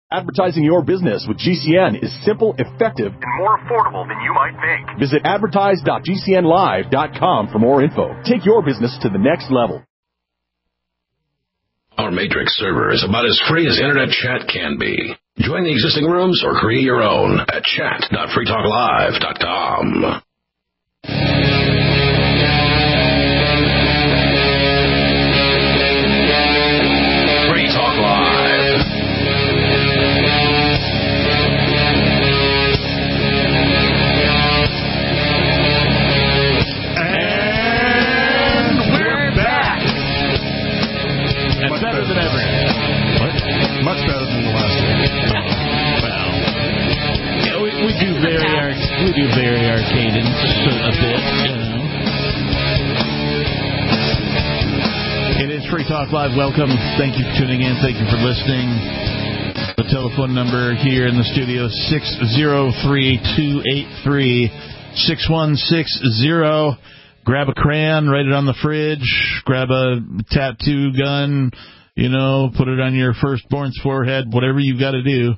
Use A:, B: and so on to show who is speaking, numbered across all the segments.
A: Advertising your business with GCN is simple, effective, and more affordable than you might think. Visit advertise.gcnlive.com for more info. Take your business to the next level.
B: Our Matrix server is about as free as internet chat can be. Join the existing rooms or create your own at chat.freetalklive.com. Free Talk Live.
C: And we're back. And better than ever. What? Much better than the last one.
D: Well, yeah, we do vary our cadence a bit, you know. It is Free Talk Live. Welcome. Thank you for tuning in. Thank you for listening. The telephone number here in the studio, 603-283-6160. Grab a crayon, write it on the fridge, grab a tattoo gun, you know, put it on your firstborn's forehead, whatever you've got to do.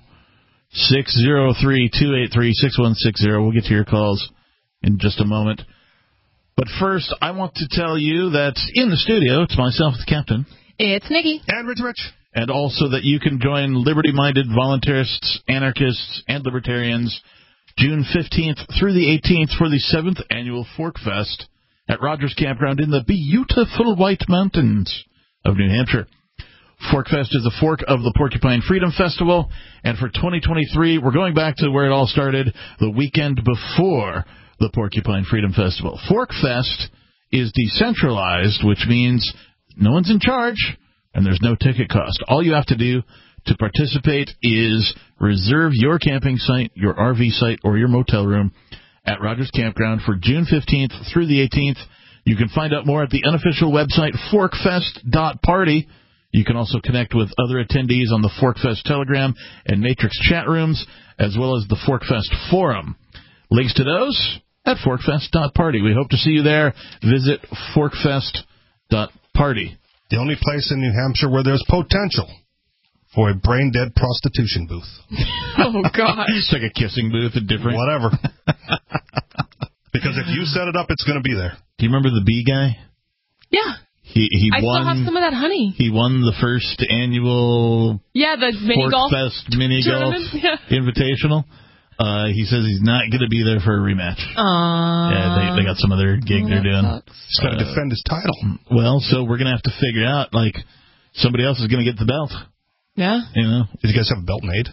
D: 603-283-6160. We'll get to your calls in just a moment. But first, I want to tell you that in the studio, it's myself, the captain.
E: It's Nikki.
C: And Rich.
D: And also that you can join liberty-minded voluntarists, anarchists, and libertarians June 15th through the 18th for the 7th annual Fork Fest at Rogers Campground in the beautiful White Mountains of New Hampshire. Fork Fest is a fork of the Porcupine Freedom Festival, and for 2023, we're going back to where it all started, the weekend before the Porcupine Freedom Festival. Fork Fest is decentralized, which means no one's in charge, and there's no ticket cost. All you have to do to participate is reserve your camping site, your RV site, or your motel room at Rogers Campground for June 15th through the 18th. You can find out more at the unofficial website, forkfest.party. You can also connect with other attendees on the Forkfest Telegram and Matrix chat rooms, as well as the Forkfest Forum. Links to those at forkfest.party. We hope to see you there. Visit forkfest.party.
C: The only place in New Hampshire where there's potential for a brain-dead prostitution booth.
E: Oh, God.
D: It's like a kissing booth at different...
C: Whatever. Because if you set it up, it's going to be there.
D: Do you remember the bee guy?
E: Yeah.
D: He
E: I
D: won,
E: still have some of that honey.
D: He won the first annual
E: the mini golf
D: Forkfest mini golf invitational. He says he's not going to be there for a rematch. Yeah, they got some other gig they're doing.
C: He's got to defend his title.
D: Well, so we're going to have to figure out, like, somebody else is going to get the belt.
E: Yeah.
D: You know?
C: Did you guys have a belt made?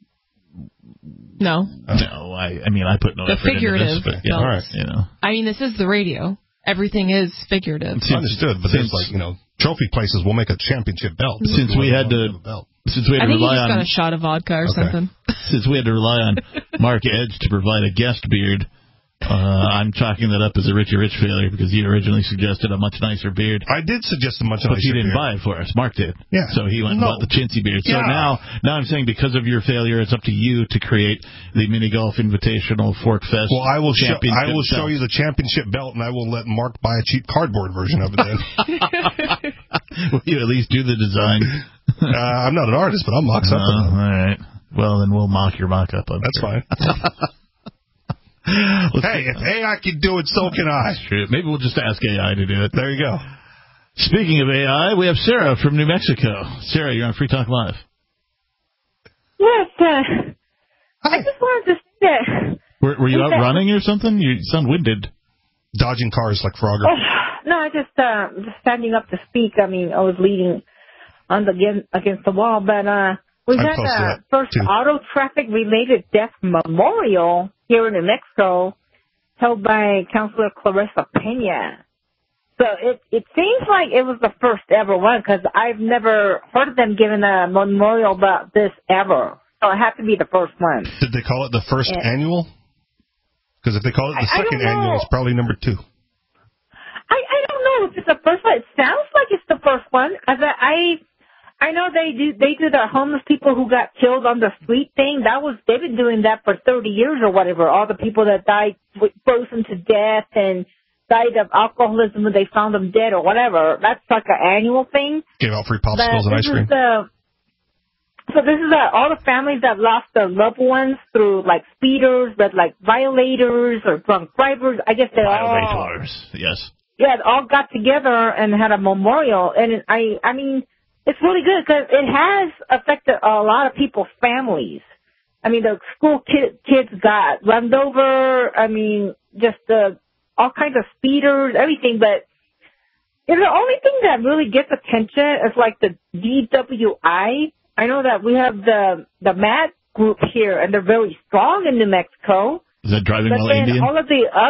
E: No.
D: No, I put no effort into this.
E: The figurative.
D: All right. You know.
E: I mean, this is the radio. Everything is figurative.
C: Understood, but there's trophy places will make a championship belt.
D: Since we had to rely on...
E: got a shot of vodka or something.
D: Since we had to rely on Mark Edge to provide a guest beard, I'm chalking that up as a Richie Rich failure because he originally suggested a much nicer beard.
C: I did suggest a much nicer beard.
D: But he didn't buy it for us. Mark did.
C: Yeah.
D: So he went and bought the chintzy beard. So now I'm saying because of your failure, it's up to you to create the Mini Golf Invitational Fork Fest.
C: Well, I will show you the championship belt, and I will let Mark buy a cheap cardboard version of it then.
D: Will you at least do the design?
C: I'm not an artist, but I'll mock something.
D: All right. Well, then we'll mock your mock-up.
C: That's fine. Hey, if AI can do it, so can I.
D: True. Maybe we'll just ask AI to do it.
C: There you go.
D: Speaking of AI, we have Sarah from New Mexico. Sarah, you're on Free Talk Live.
F: Yes, I just wanted to say that.
D: Were you out running or something? You sound winded.
C: Dodging cars like Frogger.
F: No, I just standing up to speak. I mean, I was leaning against the wall, but we had the first auto traffic related death memorial here in New Mexico, held by Councilor Clarissa Pena. So it seems like it was the first ever one because I've never heard of them giving a memorial about this ever. So it had to be the first one.
C: Did they call it the first annual? Because if they call it the second annual, it's probably number 2.
F: I don't know if it's the first one. It sounds like it's the first one. I know they do the homeless people who got killed on the street thing. They've been doing that for 30 years or whatever. All the people that died frozen to death and died of alcoholism when they found them dead or whatever. That's like an annual thing.
C: Gave out free popsicles and ice cream.
F: So this is all the families that lost their loved ones through, like, speeders, but, like, violators or drunk drivers. I guess they
D: Violators, yes.
F: Yeah, they all got together and had a memorial. And I mean, it's really good because it has affected a lot of people's families. I mean, the school kids got run over. I mean, just all kinds of speeders, everything. But you know, the only thing that really gets attention is like the DWI. I know that we have the MAD group here, and they're very strong in New Mexico.
D: Is that driving
F: but
D: while
F: then
D: Indian?
F: all of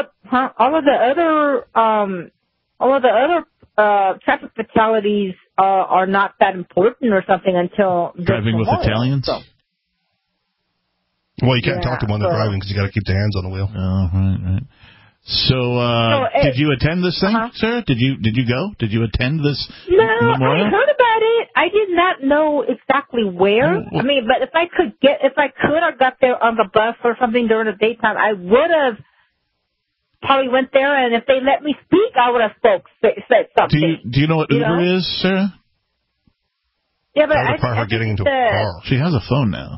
F: the other traffic fatalities are not that important or something until
D: driving with Italians.
F: So.
C: Well, you can't talk to them when they're driving because you got to keep the hands on the wheel.
D: Oh, right. So, did you attend this thing, Sarah? Did you go? Did you attend this memorial?
F: I heard about it. I did not know exactly where. I mean, but if I could have got there on the bus or something during the daytime, I would have probably went there. And if they let me speak, I would have said something.
D: Do you know what Uber is, Sarah?
F: Yeah, but
C: I her getting into a car.
D: She has a phone now.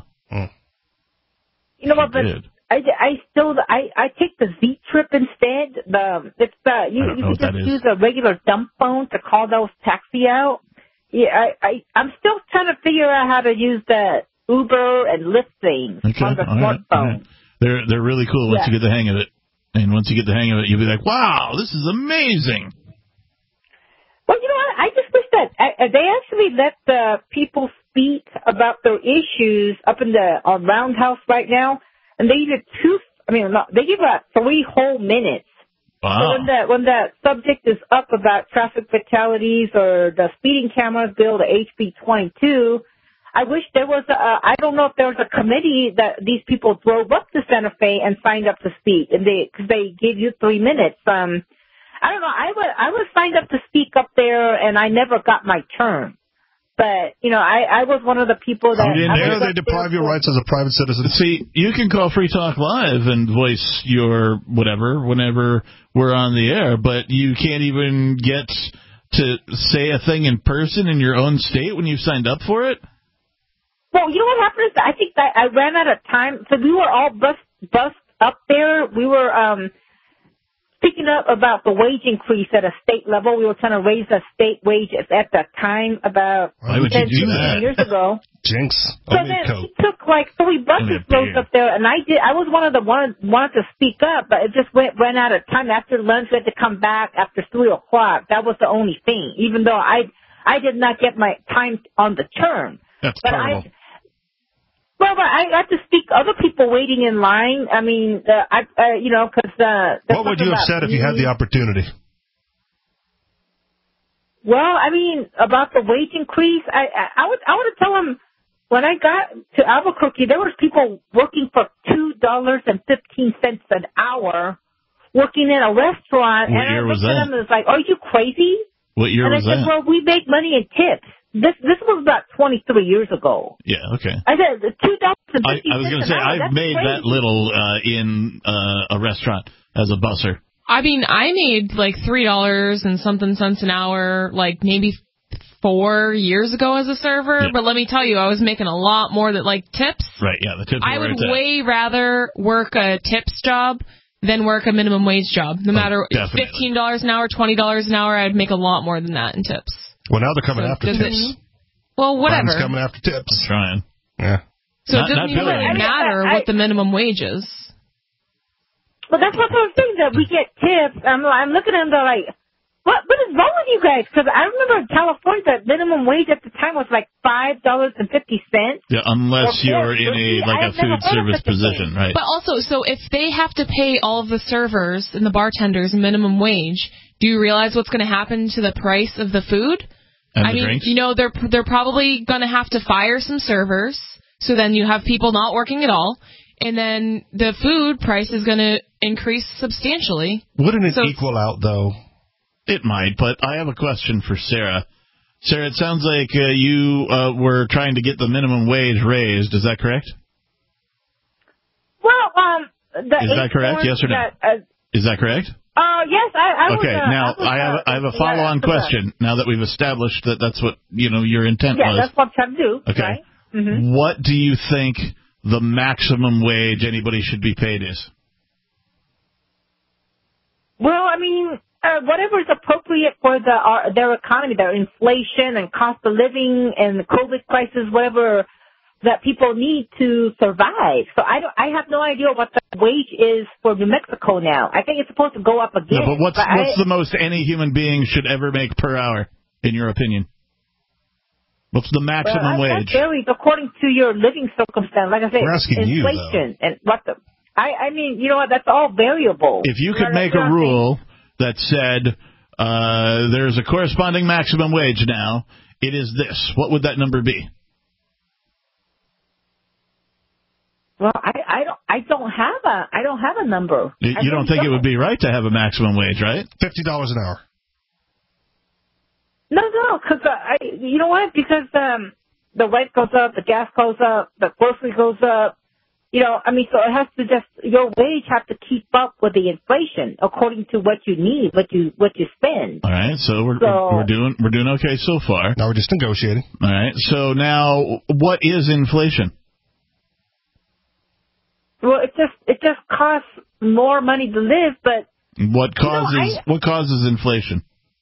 F: You know what? But I take the Z Trip instead. You can just use a regular dumb phone to call those taxi out. Yeah, I'm still trying to figure out how to use the Uber and Lyft things on the smartphone.
D: Right. They're really cool once you get the hang of it. And once you get the hang of it, you'll be like, wow, this is amazing.
F: Well, you know what? I just wish that they actually let the people speak about their issues up in the Roundhouse right now. And they give about 3 whole minutes.
D: Wow.
F: So when that subject is up about traffic fatalities or the speeding cameras bill, the HB 22, I wish there was I don't know if there was a committee that these people drove up to Santa Fe and signed up to speak, and because they gave you 3 minutes. I don't know. I was signed up to speak up there, and I never got my turn. But, you know, I was one of the people that...
C: They deprive your rights as a private citizen.
D: See, you can call Free Talk Live and voice your whatever whenever we're on the air, but you can't even get to say a thing in person in your own state when you've signed up for it?
F: Well, you know what happened is I think that I ran out of time. So we were all bussed up there. We were... Speaking up about the wage increase at a state level, we were trying to raise the state wage at that time about 10 years ago.
C: Jinx.
F: So then it took like 3 buses loads up there, and I was one of the wanted to speak up, but it just ran out of time. After lunch, we had to come back after 3 o'clock. That was the only thing, even though I did not get my time on the turn.
C: That's terrible.
F: Well, but I got to speak other people waiting in line. I mean, because...
C: what would you have said if you had the opportunity?
F: Well, I mean, about the wage increase, I would tell them when I got to Albuquerque, there was people working for $2.15 an hour working in a restaurant.
D: What year was that?
F: And I looked at them and was like, are you crazy?
D: What year was that?
F: And I said, well, we make money in tips. This was about 23 years ago.
D: Yeah, okay.
F: I said $2.50.
D: I was going to say, I've made that little in a restaurant as a busser.
E: I mean, I made like $3 and something cents an hour, like maybe 4 years ago as a server. Yeah. But let me tell you, I was making a lot more than like tips.
D: Right, yeah, the tips were
E: I would way rather work a tips job than work a minimum wage job. No matter $15 an hour, $20 an hour, I'd make a lot more than that in tips.
C: Well, now they're coming after tips.
E: Well, whatever.
C: Brian's coming after tips.
D: I'm trying.
C: Yeah.
E: So it doesn't even really matter what the minimum wage is.
F: Well, that's what I'm saying, that we get tips. I'm looking at them, they're like, what is wrong with you guys? Because I remember in California, the minimum wage at the time was like $5.50.
D: Yeah, unless you're in a food service position, right?
E: But also, so if they have to pay all of the servers and the bartenders minimum wage, do you realize what's going to happen to the price of the food?
D: And the drinks?
E: You know, they're probably going to have to fire some servers, so then you have people not working at all, and then the food price is going to increase substantially.
C: Wouldn't it equal out, though?
D: It might, but I have a question for Sarah. Sarah, it sounds like you were trying to get the minimum wage raised. Is that correct?
F: Well,
D: is that correct? Yes or no? Is that correct?
F: Yes, I was.
D: Okay, now I have a follow-on question. Now that we've established that that's what your intent was.
F: Yeah, that's what I'm trying to do.
D: Okay.
F: Right?
D: what do you think the maximum wage anybody should be paid is?
F: Well, I mean, whatever is appropriate for their economy, their inflation and cost of living and the COVID crisis, whatever that people need to survive. So I have no idea what the wage is for New Mexico now. I think it's supposed to go up again.
D: No, but what's the most any human being should ever make per hour, in your opinion? What's the maximum wage?
F: That varies according to your living circumstance. Like I said,
C: we're asking
F: inflation and what the. I mean, you know what? That's all variable.
D: If you could make a rule that said there's a corresponding maximum wage now, it is this. What would that number be?
F: Well, I don't have a number.
D: You don't think it would be right to have a maximum wage, right?
C: $50 an hour.
F: No, because you know what? Because the rent goes up, the gas goes up, the grocery goes up. You know, I mean, so it has to your wage has to keep up with the inflation according to what you need, what you spend.
D: All right, so we're doing okay so far.
C: Now we're just negotiating.
D: All right, so now what is inflation?
F: Well, it just costs more money to live, but
D: what causes inflation?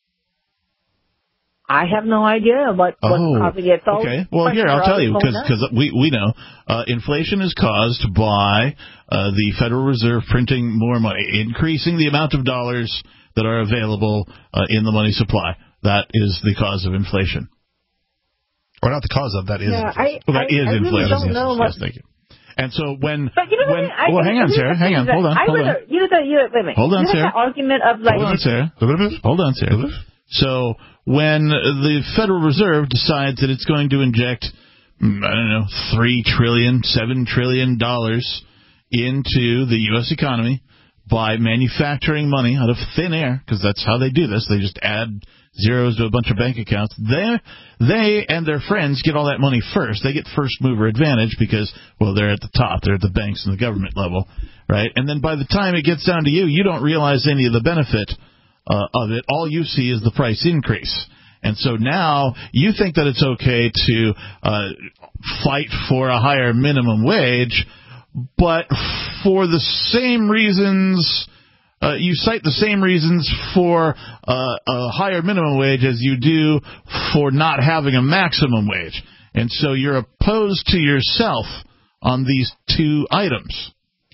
F: I have no idea what's causing it.
D: Okay. Well, here, I'll tell you, because we know. Inflation is caused by the Federal Reserve printing more money, increasing the amount of dollars that are available in the money supply. That is the cause of inflation.
C: Or not the cause of, that is inflation.
D: That is inflation.
F: I really don't know what...
D: Thank you. And so when...
F: But you know what
D: hang on, Sarah. Hang on. Hold on.
F: Wait a minute.
D: Hold on, Sarah.
F: Argument of like...
D: Hold on, Sarah. So when the Federal Reserve decides that it's going to inject, $3 trillion, $7 trillion into the U.S. economy by manufacturing money out of thin air, because that's how they do this. They just add zeros to a bunch of bank accounts. They and their friends get all that money first. They get first mover advantage because, well, they're at the top. They're at the banks and the government level, right? And then by the time it gets down to you, you don't realize any of the benefit of it. All you see is the price increase. And so now you think that it's okay to fight for a higher minimum wage, but for the same reasons, you cite the same reasons for a higher minimum wage as you do for not having a maximum wage. And so you're opposed to yourself on these two items.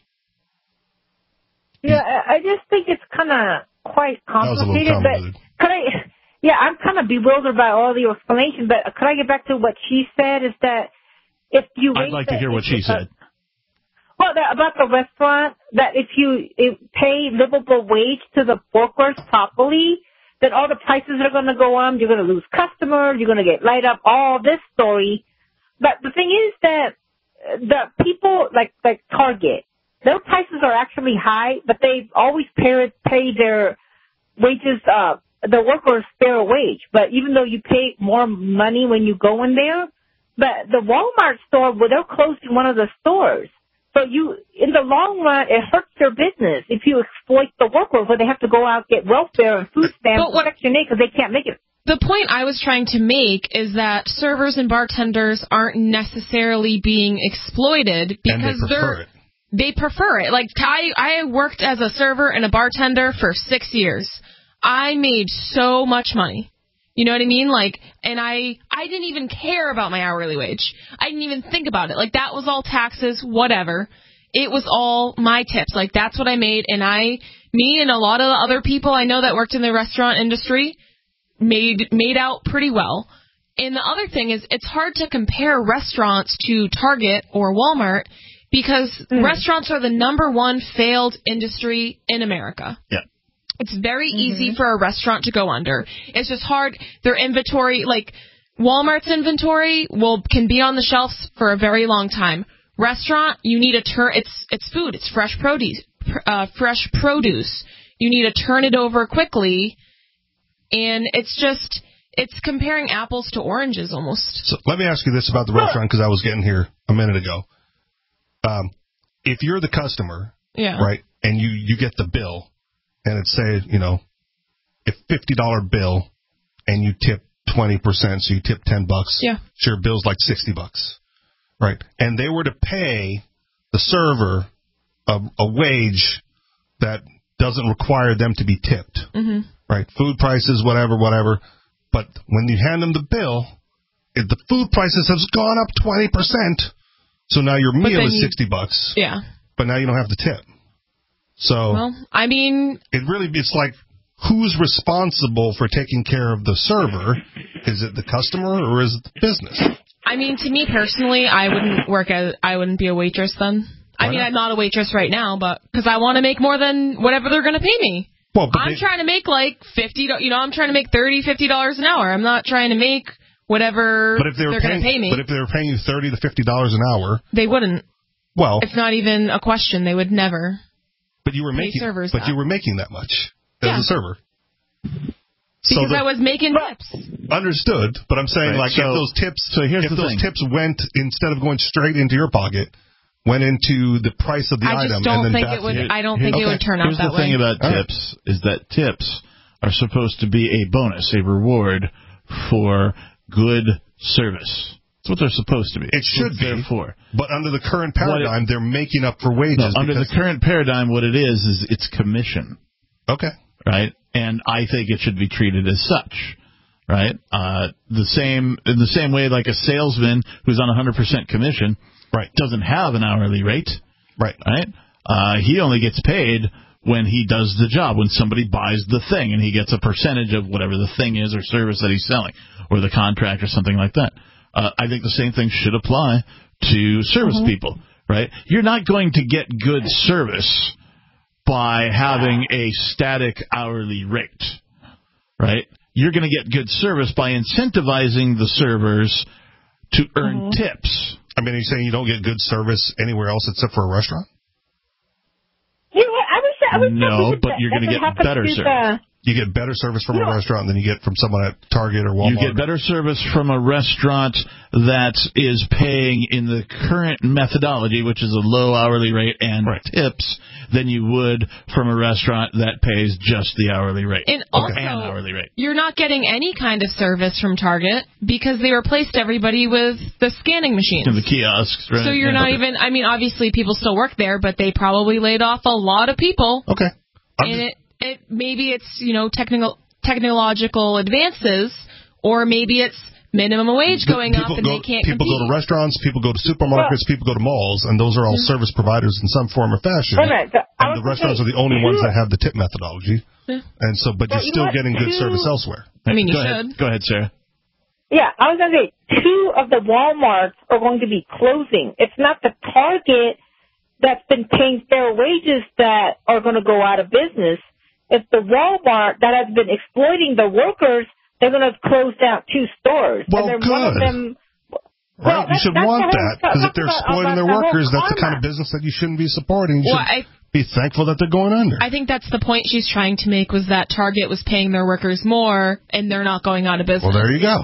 F: Yeah, I just think it's kind of quite complicated. But I'm kind of bewildered by all the explanation, but could I get back to what she said? Is that if you...
D: I'd like to hear what she said.
F: Well, about the restaurant, that if you pay livable wage to the workers properly, then all the prices are going to go on. You're going to lose customers. You're going to get light up. All this story. But the thing is that the people like Target, their prices are actually high, but they always pay their wages, the workers fair wage. But even though you pay more money when you go in there, but the Walmart store, well, they're closing one of the stores. So in the long run, it hurts their business if you exploit the workers where they have to go out and get welfare and food stamps and Section 8 because they can't make it.
E: The point I was trying to make is that servers and bartenders aren't necessarily being exploited because they prefer it. Like I worked as a server and a bartender for 6 years. I made so much money. You know what I mean? Like, and I didn't even care about my hourly wage. I didn't even think about it. Like, that was all taxes, whatever. It was all my tips. Like, that's what I made. And me and a lot of the other people I know that worked in the restaurant industry made out pretty well. And the other thing is, it's hard to compare restaurants to Target or Walmart because restaurants are the number one failed industry in America.
D: Yeah.
E: It's very easy for a restaurant to go under. It's just hard. Their inventory, like Walmart's inventory, can be on the shelves for a very long time. Restaurant, you need to turn. It's food. It's fresh produce. You need to turn it over quickly, and it's comparing apples to oranges almost.
C: So let me ask you this about the restaurant because I was getting here a minute ago. If you're the customer, right, and you get the bill. And it's say, if $50 bill and you tip 20%, so you tip $10.
E: Yeah.
C: Sure, bill's like $60. right, and they were to pay the server a wage that doesn't require them to be tipped, right? Food prices, whatever. But when you hand them the bill, the food prices have gone up 20%. So now your meal is $60.
E: Yeah.
C: But now you don't have to tip. So,
E: well, I mean,
C: it's like, who's responsible for taking care of the server? Is it the customer or is it the business?
E: I mean, to me personally, I wouldn't be a waitress then. Why not? I'm not a waitress right now, but because I want to make more than whatever they're going to pay me. Well, I'm trying to make like $50. I'm trying to make $30, $50 an hour. I'm not trying to make whatever they're going to pay me.
C: But if they were paying you $30 to $50 an hour,
E: they wouldn't.
C: Well,
E: it's not even a question. They would never.
C: But you were making that much as a server.
E: Because I was making tips.
C: Understood, but I'm saying if those tips went, instead of going straight into your pocket, went into the price of the item.
E: I don't think it would turn out that way.
D: Here's the thing about tips is that tips are supposed to be a bonus, a reward for good service. That's what they're supposed to be.
C: It should be. But under the current paradigm, they're making up for wages.
D: No, under the current paradigm, what it is it's commission.
C: Okay.
D: Right? And I think it should be treated as such. Right? In the same way, like a salesman who's on 100% commission doesn't have an hourly rate. Right? He only gets paid when he does the job, when somebody buys the thing, and he gets a percentage of whatever the thing is or service that he's selling, or the contract or something like that. I think the same thing should apply to service people, right? You're not going to get good service by having a static hourly rate, right? You're going to get good service by incentivizing the servers to earn tips.
C: I mean, are you saying you don't get good service anywhere else except for a restaurant?
F: You know what?
D: No, but you're going to get better service.
C: You get better service from a restaurant than you get from someone at Target or Walmart.
D: You get better service from a restaurant that is paying in the current methodology, which is a low hourly rate and tips, than you would from a restaurant that pays just the hourly rate.
E: And also,
D: hourly rate.
E: You're not getting any kind of service from Target because they replaced everybody with the scanning machines.
D: And the kiosks, right?
E: So you're not even, I mean, obviously people still work there, but they probably laid off a lot of people.
C: Okay.
E: And maybe it's, technological advances, or maybe it's minimum wage going up and they can't compete.
C: People go to restaurants, people go to supermarkets, people go to malls, and those are all service providers in some form or fashion.
F: And
C: the restaurants are the only ones that have the tip methodology. And so, but you're still getting good service elsewhere.
E: I mean, you should.
D: Go ahead, Sarah.
F: Yeah, I was going to say, 2 of the Walmarts are going to be closing. It's not the Target that's been paying fair wages that are going to go out of business. It's the Walmart that has been exploiting the workers. They're going to close down 2 stores.
C: Well,
F: and
C: good.
F: One of them,
C: you should want that, because if they're exploiting their workers, that's the kind of business that you shouldn't be supporting. You should be thankful that they're going under.
E: I think that's the point she's trying to make, was that Target was paying their workers more, and they're not going out of business.
C: Well, there you go.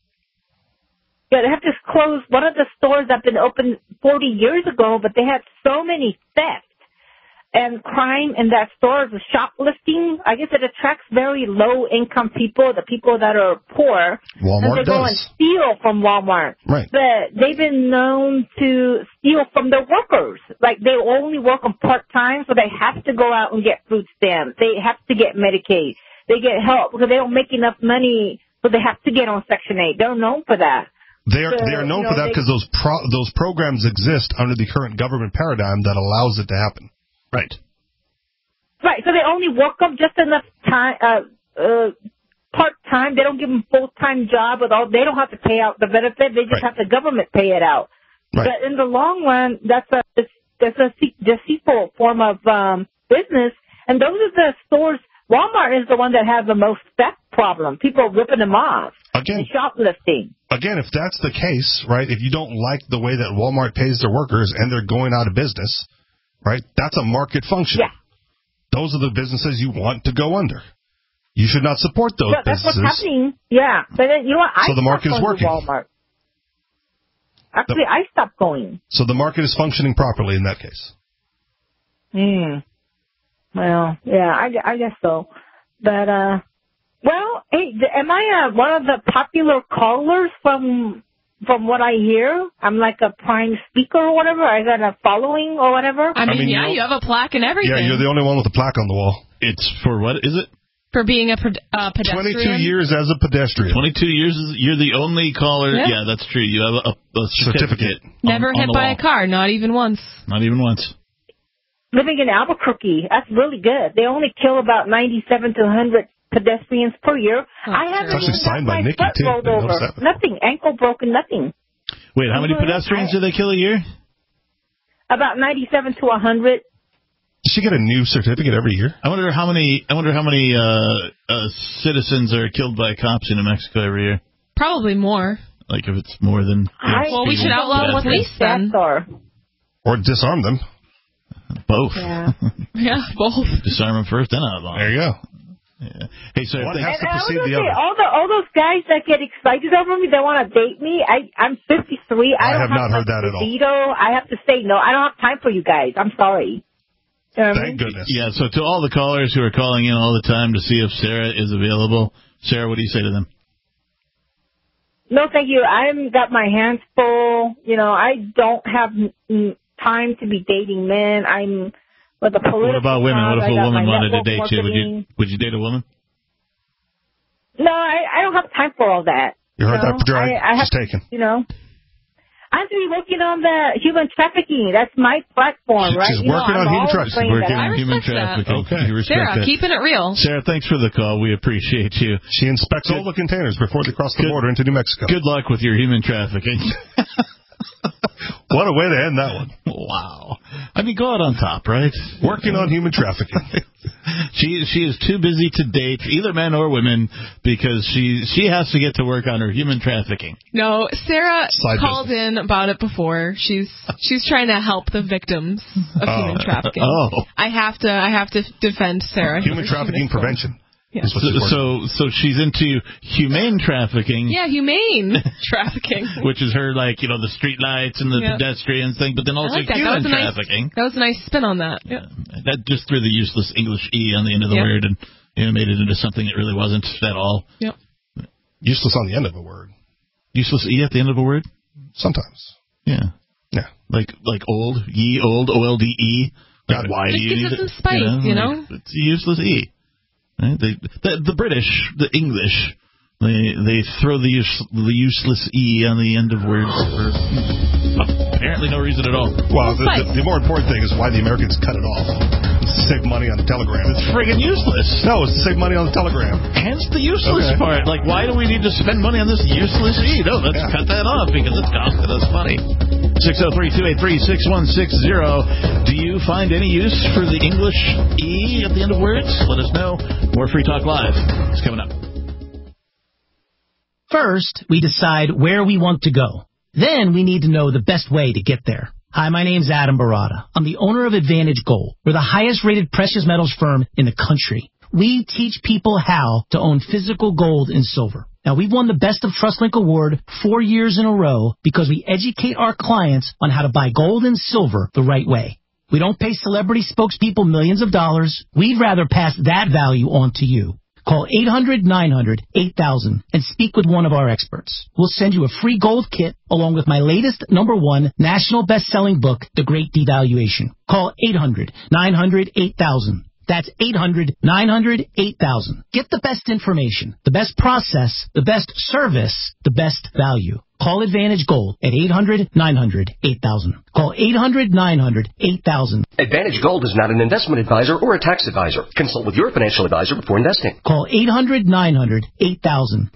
F: Yeah, they have to close one of the stores that have been open 40 years ago, but they had so many thefts and crime in that store, the shoplifting. I guess it attracts very low-income people, the people that are poor.
C: Walmart
F: and they go and steal from Walmart.
C: Right.
F: But they've been known to steal from their workers. Like, they only work on part-time, so they have to go out and get food stamps. They have to get Medicaid. They get help because they don't make enough money, so they have to get on Section 8. They're known for that.
C: They are known for that because those programs exist under the current government paradigm that allows it to happen. Right.
F: Right. So they only work them just enough time, part-time. They don't give them full-time job with all. They don't have to pay out the benefit. They just have the government pay it out. Right. But in the long run, that's a deceitful form of business. And those are the stores. Walmart is the one that has the most theft problem. People ripping them off.
C: Again,
F: and shoplifting.
C: Again, if that's the case, right, if you don't like the way that Walmart pays their workers and they're going out of business, right, that's a market function. Yeah. Those are the businesses you want to go under. You should not support those businesses.
F: That's what's happening. Yeah. But then, you know what?
C: So the market is working.
F: Walmart. Actually, I stopped going.
C: So the market is functioning properly in that case.
F: Well, yeah, I guess so. But, well, hey, am I one of the popular callers from from what I hear, I'm like a prime speaker or whatever. I got a following or whatever.
E: I mean, you have a plaque and everything.
C: Yeah, you're the only one with a plaque on the wall.
D: It's for what is it?
E: For being a pedestrian.
C: 22 years as a pedestrian.
D: 22 years, you're the only caller. Yeah, that's true. You have a certificate.
E: Never hit by a car, not even once.
D: Not even once.
F: Living in Albuquerque, that's really good. They only kill about 97 to 100 pedestrians per year. I haven't even got my foot rolled over. Nothing, ankle broken, nothing.
D: Wait, how many pedestrians do they kill a year?
F: About 97 to 100.
C: Does she get a new certificate every year?
D: I wonder how many citizens are killed by cops in New Mexico every year.
E: Probably more.
D: Like if it's more than.
E: Well, we should outlaw police then.
C: Or disarm them.
D: Both.
E: Yeah, both.
D: Disarm them first, then outlaw.
C: There you go.
D: Yeah. Hey, so
C: one has to precede the
F: other.
C: other.
F: All those guys that get excited over me, they want to date me. I'm 53. I
C: have not heard that at all.
F: I have to say no. I don't have time for you guys. I'm sorry.
C: Thank goodness.
D: Yeah, so to all the callers who are calling in all the time to see if Sarah is available, Sarah, what do you say to them?
F: No, thank you. I've got my hands full. I don't have time to be dating men. I'm with a political.
D: What about women? What if a woman wanted to date you? Would you date a woman?
F: No, I don't have time for all that.
C: You heard that, Padre? She's taken.
F: I have to be working on the human trafficking. That's my platform, right?
C: She's working on human trafficking.
D: Okay.
E: Sarah, keeping it real.
D: Sarah, thanks for the call. We appreciate you.
C: She inspects all the containers before they cross the border into New Mexico.
D: Good luck with your human trafficking.
C: What a way to end that one.
D: Wow. I mean, go out on top, right?
C: Working on human trafficking.
D: She is too busy to date either men or women because she has to get to work on her human trafficking.
E: No, Sarah called in about it before. She's trying to help the victims of human trafficking. I have to defend Sarah.
C: Human trafficking prevention.
E: Yeah.
D: So she's into humane trafficking.
E: Yeah, humane trafficking.
D: Which is her, the street lights and the pedestrians thing, but then also human trafficking.
E: That was a nice spin on that. Yeah.
D: That just threw the useless English E on the end of the word and made it into something it really wasn't at all.
E: Yep.
C: Useless on the end of a word.
D: Useless E at the end of a word?
C: Sometimes.
D: Yeah.
C: Yeah.
D: Like old, ye, old, O-L-D-E.
E: Like, why do you need it? Some spice,
D: It's a useless E. Right? The British, the English, they throw the useless E on the end of words for apparently no reason at all.
C: Well, the more important thing is why the Americans cut it off. It's to save money on the telegram.
D: It's friggin' useless.
C: No, it's to save money on the telegram.
D: Hence the useless part. Like, why do we need to spend money on this useless E? No, let's cut that off because it's costing us money. 603-283-6160. Do you find any use for the English E at the end of words? Let us know. More Free Talk Live. It's coming up.
G: First, we decide where we want to go. Then we need to know the best way to get there. Hi, my name's Adam Barada. I'm the owner of Advantage Gold. We're the highest-rated precious metals firm in the country. We teach people how to own physical gold and silver. Now, we've won the Best of TrustLink Award 4 years in a row because we educate our clients on how to buy gold and silver the right way. We don't pay celebrity spokespeople millions of dollars. We'd rather pass that value on to you. Call 800-900-8000 and speak with one of our experts. We'll send you a free gold kit along with my latest #1 national best-selling book, The Great Devaluation. Call 800-900-8000. That's 800-900-8000. Get the best information, the best process, the best service, the best value. Call Advantage Gold at 800-900-8000. Call 800-900-8000.
H: Advantage Gold is not an investment advisor or a tax advisor. Consult with your financial advisor before investing.
G: Call 800-900-8000.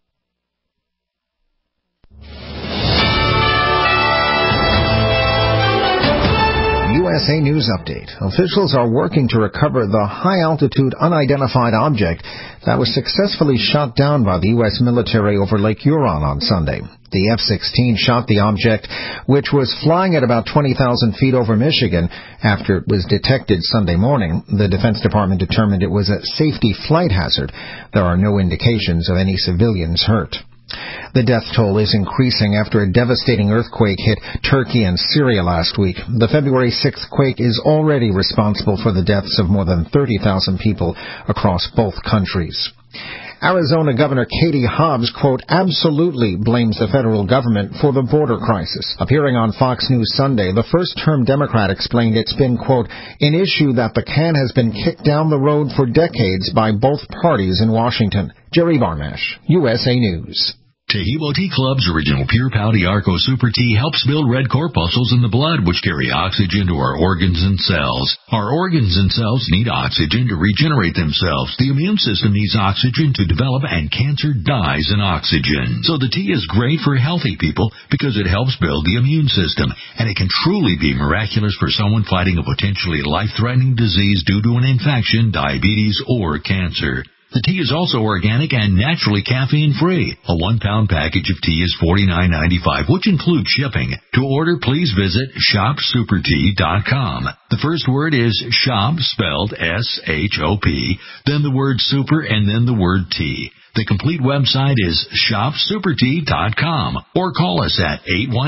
I: USA News Update. Officials are working to recover the high-altitude unidentified object that was successfully shot down by the U.S. military over Lake Huron on Sunday. The F-16 shot the object, which was flying at about 20,000 feet over Michigan. After it was detected Sunday morning, the Defense Department determined it was a safety flight hazard. There are no indications of any civilians hurt. The death toll is increasing after a devastating earthquake hit Turkey and Syria last week. The February 6th quake is already responsible for the deaths of more than 30,000 people across both countries. Arizona Governor Katie Hobbs, quote, absolutely blames the federal government for the border crisis. Appearing on Fox News Sunday, the first-term Democrat explained it's been, quote, an issue that the can has been kicked down the road for decades by both parties in Washington. Jerry Barnash, USA News.
B: Tehebo Tea Club's original Pure Pouty Arco Super Tea helps build red corpuscles in the blood, which carry oxygen to our organs and cells. Our organs and cells need oxygen to regenerate themselves. The immune system needs oxygen to develop, and cancer dies in oxygen. So the tea is great for healthy people because it helps build the immune system, and it can truly be miraculous for someone fighting a potentially life-threatening disease due to an infection, diabetes, or cancer. The tea is also organic and naturally caffeine-free. A 1-pound package of tea is $49.95, which includes shipping. To order, please visit shopsupertea.com. The first word is shop, spelled S-H-O-P, then the word super, and then the word tea. The complete website is shopsupertea.com, or call us at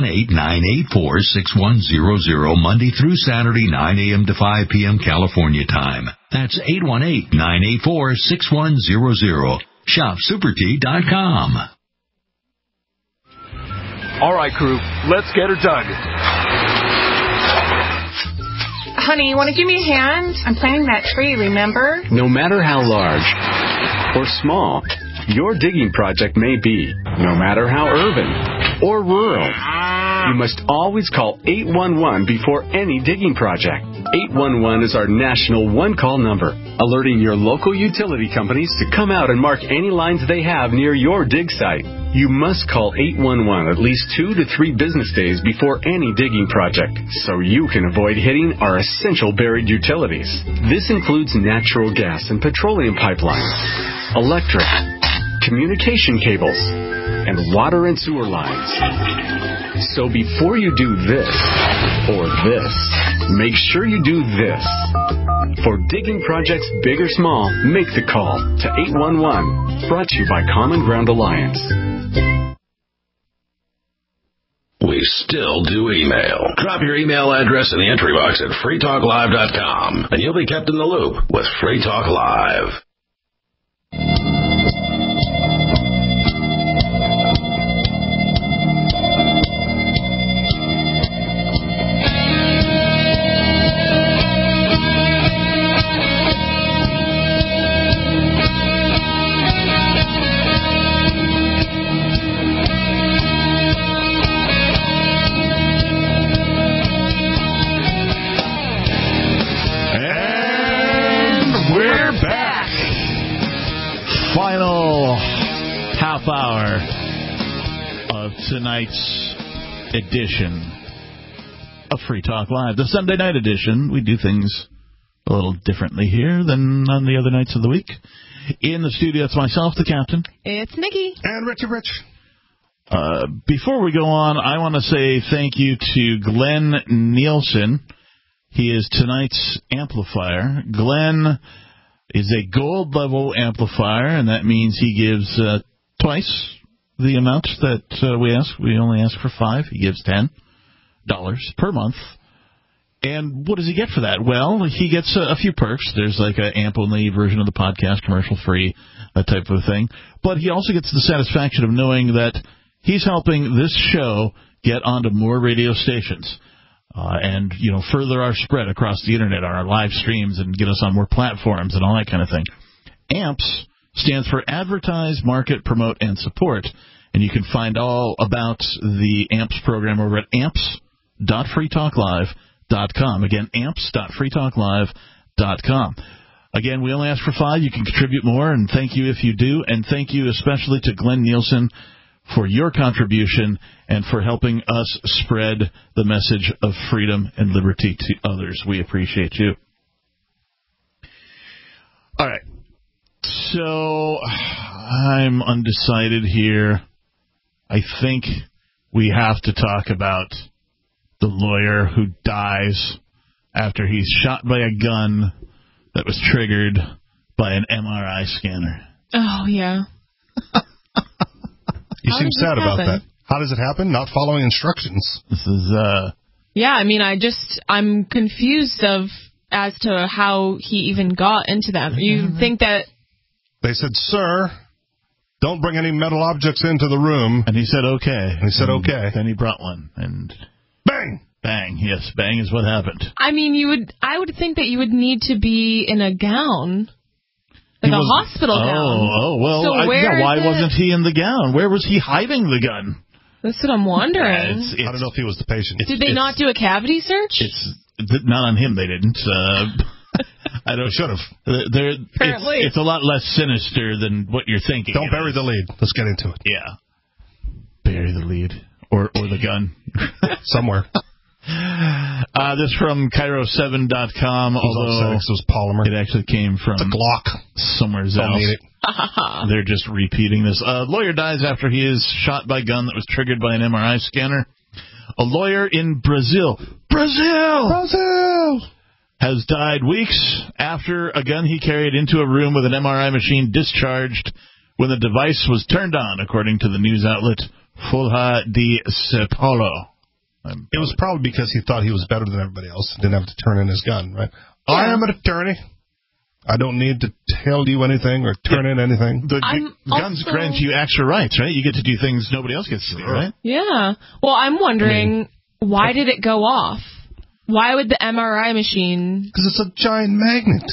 B: 818-984-6100, Monday through Saturday, 9 a.m. to 5 p.m. California time. That's 818-984-6100. Shopsupertea.com.
A: All right, crew, let's get her dug.
J: Honey, you want to give me a hand? I'm planting that tree, remember?
K: No matter how large or small your digging project may be, no matter how urban or rural, you must always call 811 before any digging project. 811 is our national one-call number, alerting your local utility companies to come out and mark any lines they have near your dig site. You must call 811 at least 2 to 3 business days before any digging project, so you can avoid hitting our essential buried utilities. This includes natural gas and petroleum pipelines, electric, communication cables, and water and sewer lines. So before you do this or this, make sure you do this. For digging projects big or small, make the call to 811. Brought to you by Common Ground Alliance.
B: We still do email. Drop your email address in the entry box at freetalklive.com, and you'll be kept in the loop with Free Talk Live.
D: Hour of tonight's edition of Free Talk Live, the Sunday night edition. We do things a little differently here than on the other nights of the week. In the studio, it's myself, the captain.
E: It's Nikki.
C: And Rich.
D: Before we go on, I want to say thank you to Glenn Nielsen. He is tonight's amplifier. Glenn is a gold level amplifier, and that means he gives twice the amount that we ask. We only ask for $5. He gives $10 per month. And what does he get for that? Well, he gets a few perks. There's like an amp-only version of the podcast, commercial-free, that type of thing. But he also gets the satisfaction of knowing that he's helping this show get onto more radio stations and, further our spread across the Internet, our live streams, and get us on more platforms and all that kind of thing. AMPS stands for Advertise, Market, Promote, and Support. And you can find all about the AMPS program over at amps.freetalklive.com. Again, amps.freetalklive.com. Again, we only ask for $5. You can contribute more, and thank you if you do. And thank you especially to Glenn Nielsen for your contribution and for helping us spread the message of freedom and liberty to others. We appreciate you. All right. So, I'm undecided here. I think we have to talk about the lawyer who dies after he's shot by a gun that was triggered by an MRI scanner.
E: Oh, yeah.
C: You seem sad about that. How does it happen? Not following instructions.
D: This is,
E: Yeah, I mean, I'm confused as to how he even got into that. You think that...
C: They said, sir, don't bring any metal objects into the room.
D: And he said, okay.
C: Okay.
D: Then he brought one, and
C: bang!
D: Bang, yes, bang is what happened.
E: I mean, I would think that you would need to be in a gown. Like a hospital gown.
D: Oh, well,
E: so
D: why wasn't he in the gown? Where was he hiding the gun?
E: That's what I'm wondering.
C: I don't know if he was the patient.
E: Did they not do a cavity search?
D: Not on him, they didn't. I don't.
C: Should have.
E: Apparently.
D: It's a lot less sinister than what you're thinking.
C: Don't bury the lead. Let's get into it.
D: Yeah. Bury the lead. Or the gun.
C: Somewhere.
D: This from Cairo7.com, although
C: it was polymer.
D: It actually came from
C: the Glock.
D: Somewhere else.
C: Don't need it.
D: They're just repeating this. A lawyer dies after he is shot by a gun that was triggered by an MRI scanner. A lawyer in Brazil has died weeks after a gun he carried into a room with an MRI machine discharged when the device was turned on, according to the news outlet Folha de São Paulo.
C: It was probably because he thought he was better than everybody else and didn't have to turn in his gun, right? Yeah. I am an attorney. I don't need to tell you anything or turn in anything.
D: The guns grant you extra rights, right? You get to do things nobody else gets to do, right?
E: Yeah. Well, I'm wondering, why did it go off? Why would the MRI machine...
C: Because it's a giant magnet.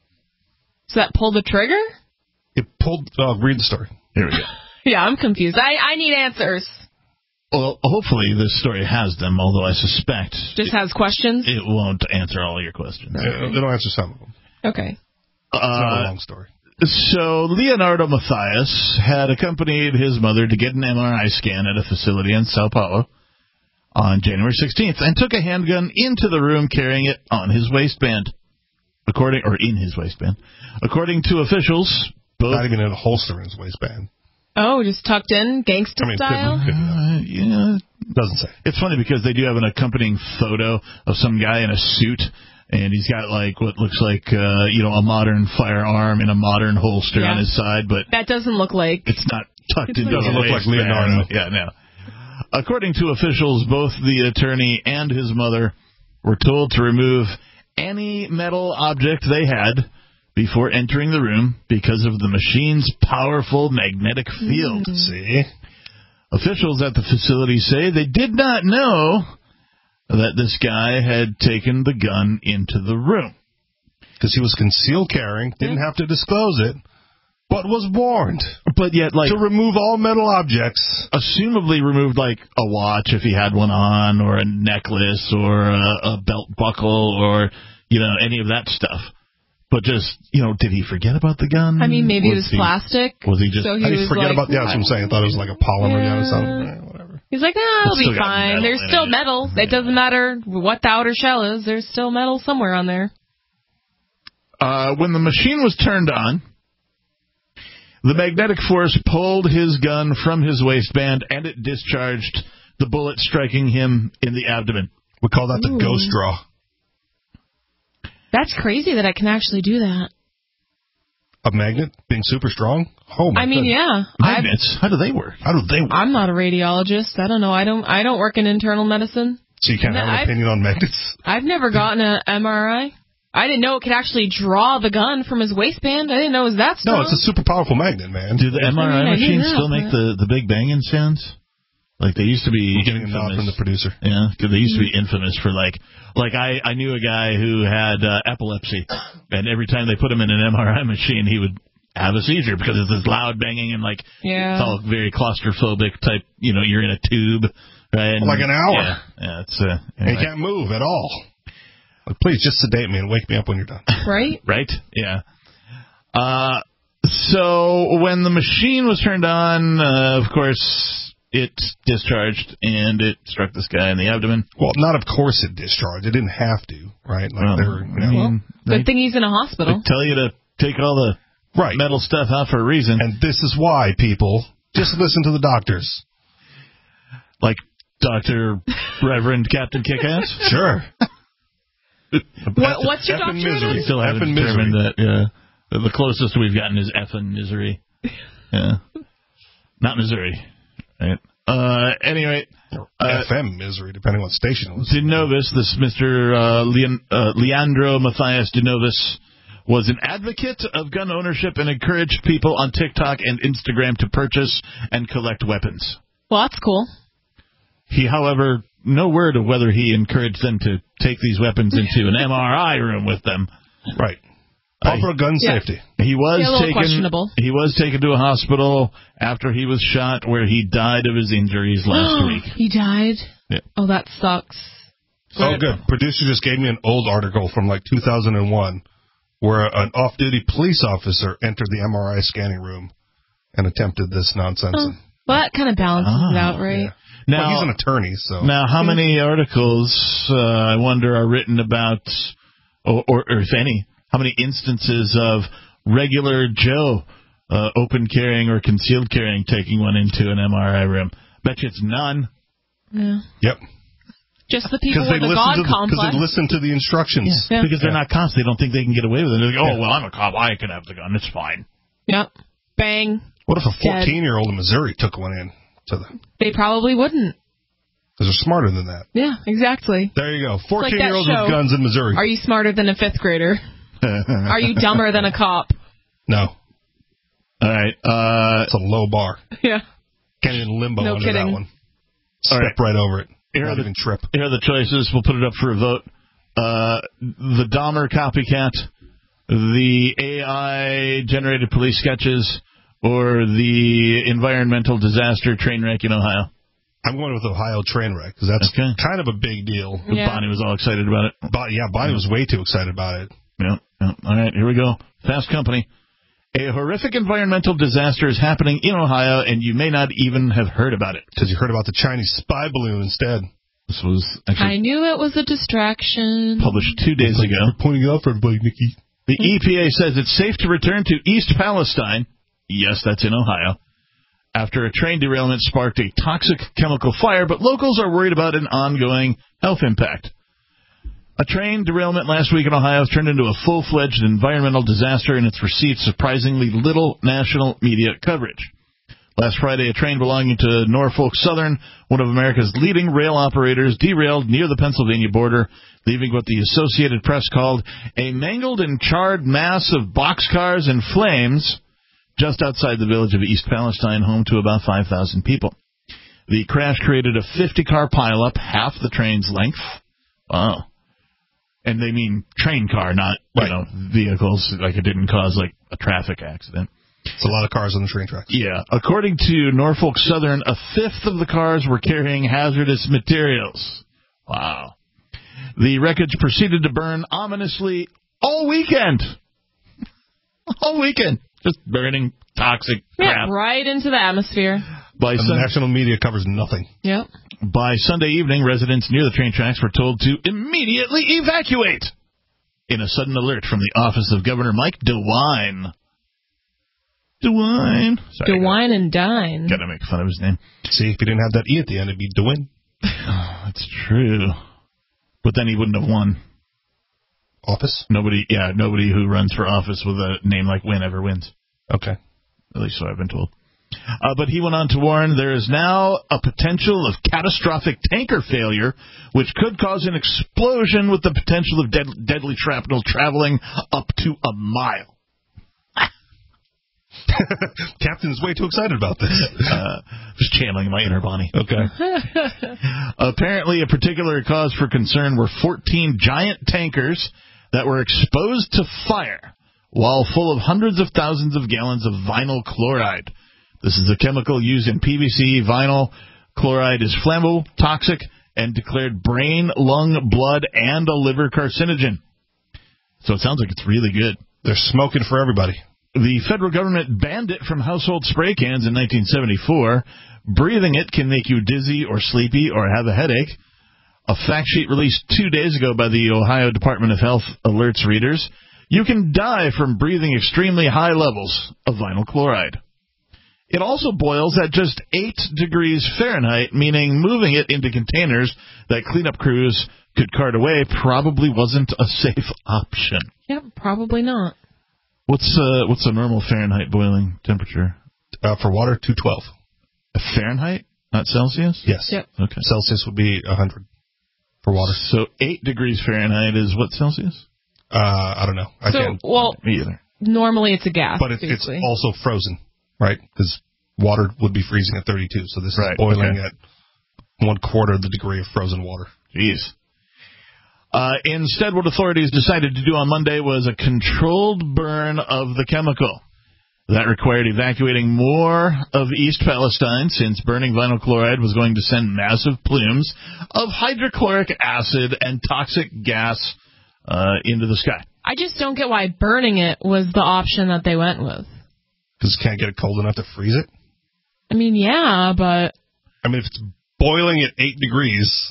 E: So that pulled the trigger?
C: It pulled... read the story.
D: Here we go.
E: Yeah, I'm confused. I need answers.
D: Well, hopefully this story has them, although I suspect...
E: Just has questions?
D: It won't answer all your questions.
C: It'll answer some of them.
E: Okay.
C: It's not a long story.
D: So Leonardo Mathias had accompanied his mother to get an MRI scan at a facility in Sao Paulo on January 16th and took a handgun into the room carrying it on his waistband. In his waistband. According to officials, both...
C: Not even in a holster in his waistband.
E: Oh, just tucked in, gangster style?
D: Yeah.
C: Doesn't say.
D: It's funny because they do have an accompanying photo of some guy in a suit, and he's got what looks like a modern firearm in a modern holster on his side, but
E: that doesn't look like
D: it's not tucked into.
C: It doesn't look like Leonardo.
D: Yeah, no. According to officials, both the attorney and his mother were told to remove any metal object they had before entering the room because of the machine's powerful magnetic field.
C: See?
D: Officials at the facility say they did not know that this guy had taken the gun into the room.
C: Because he was concealed carrying, didn't have to disclose it, but was warned.
D: But yet,
C: to remove all metal objects.
D: Assumably removed, a watch if he had one on, or a necklace, or a belt buckle, or, any of that stuff. But just, did he forget about the gun?
E: I mean, maybe it was plastic.
D: Was he just...
E: So
C: I didn't forget about... Yeah, that's what I'm saying. I thought it was like a polymer gun or something. Whatever.
E: He's like, it'll be fine. There's still metal. It doesn't matter what the outer shell is. There's still metal somewhere on there.
D: When the machine was turned on, the magnetic force pulled his gun from his waistband, and it discharged, the bullet striking him in the abdomen.
C: We call that the ghost draw.
E: That's crazy that I can actually do that.
C: A magnet being super strong? Oh my goodness.
E: Yeah.
D: Magnets? How do they work?
E: I'm not a radiologist. I don't know. I don't work in internal medicine.
C: So you can't have an opinion on magnets?
E: I've never gotten an MRI. I didn't know it could actually draw the gun from his waistband. I didn't know it was that strong.
C: No, it's a super powerful magnet, man.
D: Do the MRI machines still make the big banging sounds? Like they used to be.
C: Getting a nod from the producer.
D: Yeah, because they used to be infamous for I knew a guy who had epilepsy, and every time they put him in an MRI machine, he would have a seizure because it's this loud banging and it's all very claustrophobic type. You're in a tube, right? And,
C: like an hour.
D: Yeah, it's
C: anyway. You can't move at all. Please just sedate me and wake me up when you're done.
E: Right?
D: Right? Yeah. So when the machine was turned on, of course, it discharged and it struck this guy in the abdomen.
C: Well, not of course it discharged. It didn't have to, right?
E: Good thing he's in a hospital.
D: They tell you to take all the metal stuff out for a reason.
C: And this is why, people, just listen to the doctors.
D: Like Dr. Reverend Captain Kickass?
C: Sure.
E: What's your doctor?
D: We still haven't determined that. Yeah, the closest we've gotten is effing misery. Yeah, not Missouri, right? Anyway,
C: FM misery, depending on what station it was.
D: DeNovis, this Mr. Leandro Mathias DeNovis, was an advocate of gun ownership and encouraged people on TikTok and Instagram to purchase and collect weapons.
E: Well, that's cool.
D: He, however, no word of whether he encouraged them to take these weapons into an MRI room with them.
C: Right. Proper gun safety.
D: He was
E: a little questionable.
D: He was taken to a hospital after he was shot, where he died of his injuries last week.
E: He died?
D: Yeah.
E: Oh, that sucks.
C: Oh, good. Producer just gave me an old article from like 2001 where an off-duty police officer entered the MRI scanning room and attempted this nonsense.
E: Well, that kind of balances it out, right?
C: Yeah. Now, he's an attorney, so...
D: Now, how many articles, I wonder, are written about, or if any, how many instances of regular Joe open carrying or concealed carrying taking one into an MRI room? Bet you it's none.
E: Yeah.
C: Yep.
E: Just the people with the God complex.
C: Because they listen to the instructions.
D: Yeah. Because they're not cops. They don't think they can get away with it. They're like, well, I'm a cop. I can have the gun. It's fine.
E: Yep. Bang.
C: What if a 14-year-old in Missouri took one in to them?
E: They probably wouldn't.
C: Because they're smarter than that.
E: Yeah, exactly.
C: There you go. 14-year-olds with guns in Missouri.
E: Are you smarter than a 5th grader? Are you dumber than a cop?
C: No.
D: All right.
C: It's a low bar.
E: Yeah.
C: Can't even limbo under
E: kidding.
C: that one. Step right over it.
D: Not
C: even trip.
D: Here are the choices. We'll put it up for a vote. The Dahmer copycat, the AI-generated police sketches, or the environmental disaster train wreck in Ohio.
C: I'm going with Ohio train wreck, because that's kind of a big deal.
D: Yeah. Bonnie was all excited about it.
C: Bonnie was way too excited about it.
D: Yeah. All right, here we go. Fast Company. A horrific environmental disaster is happening in Ohio, and you may not even have heard about it.
C: Because you heard about the Chinese spy balloon instead.
D: This was actually...
E: I knew it was a distraction.
D: Published 2 days ago.
C: You're pointing it out for everybody, Nikki.
D: The EPA says it's safe to return to East Palestine. Yes, that's in Ohio. After a train derailment sparked a toxic chemical fire, but locals are worried about an ongoing health impact. A train derailment last week in Ohio has turned into a full-fledged environmental disaster, and it's received surprisingly little national media coverage. Last Friday, a train belonging to Norfolk Southern, one of America's leading rail operators, derailed near the Pennsylvania border, leaving what the Associated Press called a mangled and charred mass of boxcars and flames just outside the village of East Palestine, home to about 5,000 people. The crash created a 50-car pileup, half the train's length. Wow. And they mean train car, not, vehicles, like it didn't cause, like, a traffic accident.
C: It's a lot of cars on the train tracks.
D: Yeah. According to Norfolk Southern, a fifth of the cars were carrying hazardous materials. Wow. The wreckage proceeded to burn ominously all weekend. All weekend. Just burning toxic crap.
E: Yeah, right into the atmosphere.
C: The national media covers nothing.
E: Yep.
D: By Sunday evening, residents near the train tracks were told to immediately evacuate in a sudden alert from the office of Governor Mike DeWine. DeWine. Sorry,
E: DeWine and Dine.
D: Gotta make fun of his name.
C: See, if he didn't have that E at the end, it'd be DeWine.
D: That's true. But then he wouldn't have won.
C: Office?
D: Nobody who runs for office with a name like Win ever wins.
C: Okay.
D: At least so I've been told. But he went on to warn there is now a potential of catastrophic tanker failure, which could cause an explosion with the potential of deadly shrapnel traveling up to a mile.
C: Captain's way too excited about this.
D: Just channeling my inner Bonnie.
C: Okay.
D: Apparently, a particular cause for concern were 14 giant tankers that were exposed to fire while full of hundreds of thousands of gallons of vinyl chloride. This is a chemical used in PVC. Vinyl chloride is flammable, toxic, and declared brain, lung, blood, and a liver carcinogen. So it sounds like it's really good.
C: They're smoking for everybody.
D: The federal government banned it from household spray cans in 1974. Breathing it can make you dizzy or sleepy or have a headache. A fact sheet released 2 days ago by the Ohio Department of Health alerts readers, you can die from breathing extremely high levels of vinyl chloride. It also boils at just 8 degrees Fahrenheit, meaning moving it into containers that cleanup crews could cart away probably wasn't a safe option.
E: Yep, probably not.
D: What's a normal Fahrenheit boiling temperature?
C: For water, 212.
D: Fahrenheit, not Celsius?
C: Yes.
E: Yep.
C: Okay. Celsius would be 100 for water.
D: So 8 degrees Fahrenheit is what Celsius?
C: I don't know. I can't.
E: Well,
D: me either.
E: Normally it's a gas.
C: But it's also frozen, right? Because water would be freezing at 32, so this is boiling at 1/4 of the degree of frozen water.
D: Jeez. Instead, what authorities decided to do on Monday was a controlled burn of the chemical. That required evacuating more of East Palestine, since burning vinyl chloride was going to send massive plumes of hydrochloric acid and toxic gas into the sky.
E: I just don't get why burning it was the option that they went with.
C: Because it can't get it cold enough to freeze it?
E: I mean, yeah, but...
C: I mean, if it's boiling at 8 degrees...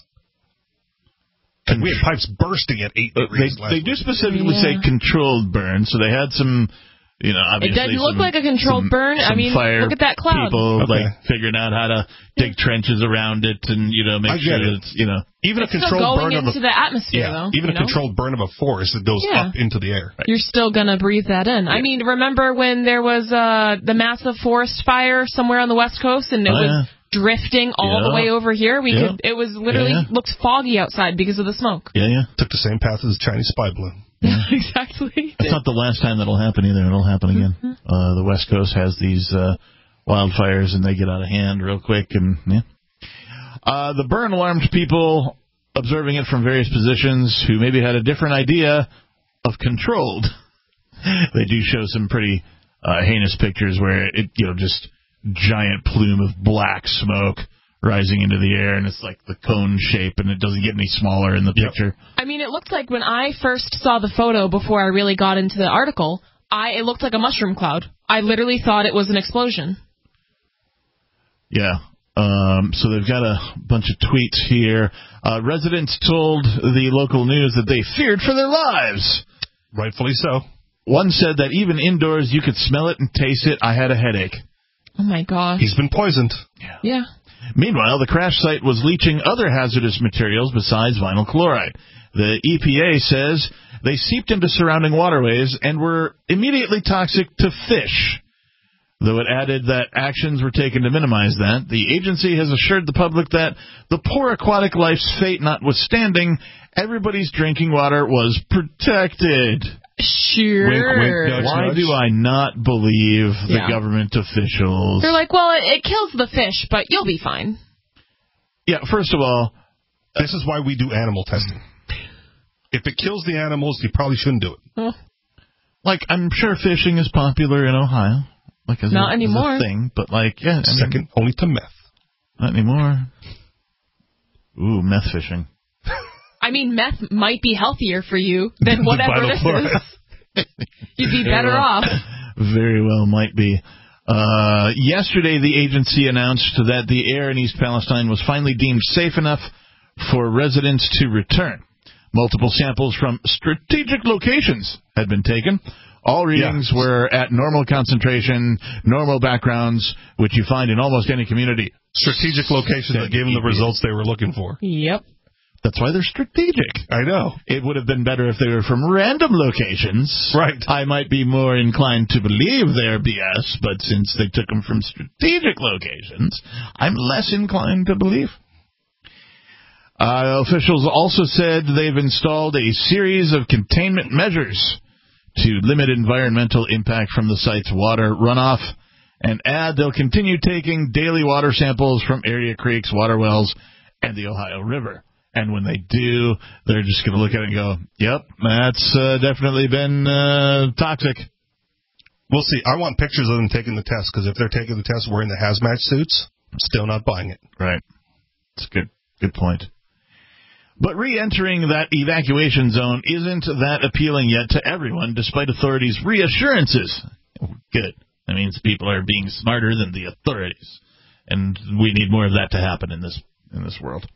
C: And we had pipes bursting at 8 degrees
D: They do specifically say controlled burn, so they had some... You know, obviously
E: it doesn't look like a controlled burn. I mean, look at that cloud.
D: People figuring out how to dig trenches around it and make sure that it's
C: even
E: it's
C: a controlled
E: burn into the atmosphere though.
C: Even a controlled burn of a forest that goes up into the air.
E: You're still gonna breathe that in. I mean, remember when there was the massive forest fire somewhere on the West Coast and it was drifting all the way over here? It was literally looked foggy outside because of the smoke.
C: Took the same path as the Chinese spy balloon.
E: Yeah, exactly.
D: It's not the last time that'll happen either. It'll happen again. The West Coast has these wildfires, and they get out of hand real quick. And the burn alarmed people observing it from various positions who maybe had a different idea of controlled. They do show some pretty heinous pictures where it, just giant plume of black smoke rising into the air, and it's like the cone shape, and it doesn't get any smaller in the picture.
E: I mean, it looked like when I first saw the photo before I really got into the article, it looked like a mushroom cloud. I literally thought it was an explosion.
D: Yeah. So they've got a bunch of tweets here. Residents told the local news that they feared for their lives.
C: Rightfully so.
D: One said that even indoors you could smell it and taste it. I had a headache.
E: Oh, my gosh.
C: He's been poisoned.
E: Yeah.
D: Meanwhile, the crash site was leaching other hazardous materials besides vinyl chloride. The EPA says they seeped into surrounding waterways and were immediately toxic to fish. Though it added that actions were taken to minimize that, the agency has assured the public that the poor aquatic life's fate notwithstanding, everybody's drinking water was protected.
E: Sure.
C: Wink, wink, nudge,
D: Why
C: nudge.
D: do I not believe the government officials?
E: They're like, well, it kills the fish, but you'll be fine.
D: Yeah, first of all...
C: This is why we do animal testing. If it kills the animals, you probably shouldn't do it.
D: Like, I'm sure fishing is popular in Ohio. Like,
E: not anymore.
D: As a thing, but
C: second only to meth.
D: Not anymore. Ooh, meth fishing.
E: I mean, meth might be healthier for you than whatever this is. You'd be better off.
D: Very well might be. Yesterday, the agency announced that the air in East Palestine was finally deemed safe enough for residents to return. Multiple samples from strategic locations had been taken. All readings were at normal concentration, normal backgrounds, which you find in almost any community.
C: Strategic locations that gave them the results they were looking for.
E: Yep.
D: That's why they're strategic.
C: I know.
D: It would have been better if they were from random locations.
C: Right.
D: I might be more inclined to believe they're BS, but since they took them from strategic locations, I'm less inclined to believe. Officials also said they've installed a series of containment measures to limit environmental impact from the site's water runoff, and add they'll continue taking daily water samples from area creeks, water wells, and the Ohio River. And when they do, they're just going to look at it and go, yep, that's definitely been toxic.
C: We'll see. I want pictures of them taking the test, because if they're taking the test wearing the hazmat suits, I'm still not buying it.
D: Right. That's a good point. But re-entering that evacuation zone isn't that appealing yet to everyone, despite authorities' reassurances. Good. That means people are being smarter than the authorities. And we need more of that to happen in this world.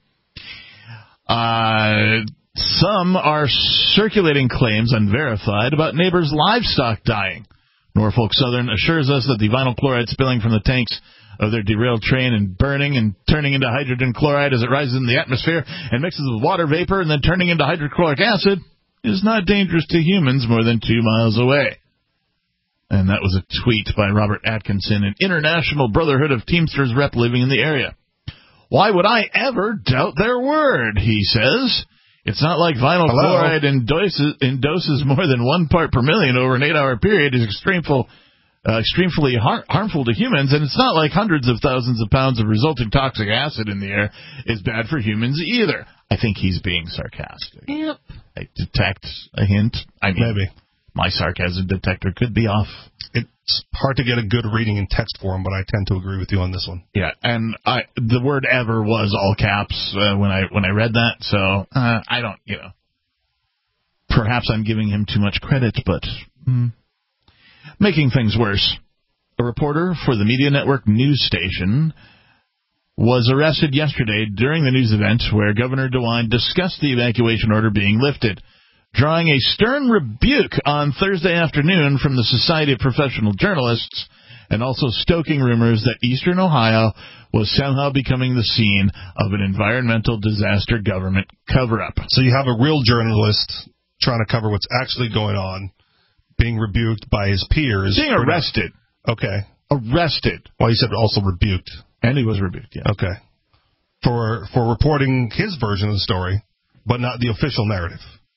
D: Some are circulating claims, unverified, about neighbors' livestock dying. Norfolk Southern assures us that the vinyl chloride spilling from the tanks of their derailed train and burning and turning into hydrogen chloride as it rises in the atmosphere and mixes with water vapor and then turning into hydrochloric acid is not dangerous to humans more than 2 miles away. And that was a tweet by Robert Atkinson, an International Brotherhood of Teamsters rep living in the area. Why would I ever doubt their word, he says. It's not like vinyl chloride in doses more than 1 part per million over an 8-hour period is extremely harmful to humans, and it's not like hundreds of thousands of pounds of resulting toxic acid in the air is bad for humans either. I think he's being sarcastic.
E: Yep.
D: I detect a hint. Maybe. My sarcasm detector could be off.
C: It's hard to get a good reading in text form, but I tend to agree with you on this one.
D: Yeah, and the word ever was all caps when I read that, so I don't, perhaps I'm giving him too much credit, but making things worse. A reporter for the media network news station was arrested yesterday during the news event where Governor DeWine discussed the evacuation order being lifted, drawing a stern rebuke on Thursday afternoon from the Society of Professional Journalists, and also stoking rumors that Eastern Ohio was somehow becoming the scene of an environmental disaster government cover-up.
C: So you have a real journalist trying to cover what's actually going on, being rebuked by his peers.
D: Being arrested.
C: Okay.
D: Arrested.
C: Well, you said also rebuked.
D: And he was rebuked, yeah.
C: Okay. For reporting his version of the story, but not the official narrative.